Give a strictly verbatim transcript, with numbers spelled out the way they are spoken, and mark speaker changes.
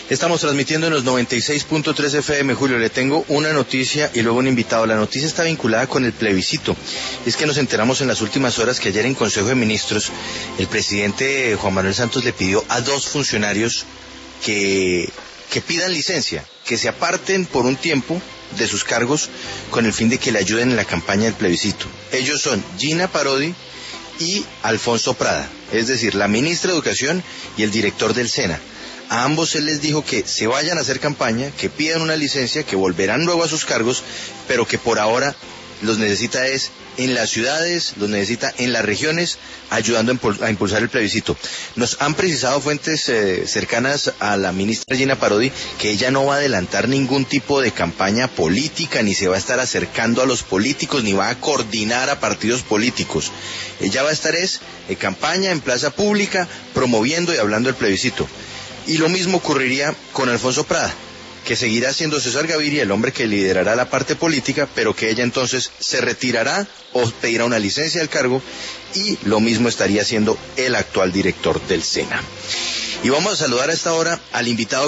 Speaker 1: Estamos transmitiendo en los noventa y seis punto tres F M. Julio, le tengo una noticia y luego un invitado. La noticia está vinculada con el plebiscito. Es que nos enteramos en las últimas horas que ayer en Consejo de Ministros el presidente Juan Manuel Santos le pidió a dos funcionarios que, que pidan licencia, que se aparten por un tiempo de sus cargos con el fin de que le ayuden en la campaña del plebiscito. Ellos son Gina Parodi y Alfonso Prada, es decir, la ministra de Educación y el director del SENA. A ambos se les dijo que se vayan a hacer campaña, que pidan una licencia, que volverán luego a sus cargos, pero que por ahora los necesita es en las ciudades, los necesita en las regiones, ayudando a impulsar el plebiscito. Nos han precisado fuentes eh, cercanas a la ministra Gina Parodi que ella no va a adelantar ningún tipo de campaña política, ni se va a estar acercando a los políticos, ni va a coordinar a partidos políticos. Ella va a estar es en campaña, en plaza pública, promoviendo y hablando del plebiscito. Y lo mismo ocurriría con Alfonso Prada, que seguirá siendo César Gaviria el hombre que liderará la parte política, pero que ella entonces se retirará o pedirá una licencia del cargo, y lo mismo estaría haciendo el actual director del SENA. Y vamos a saludar a esta hora al invitado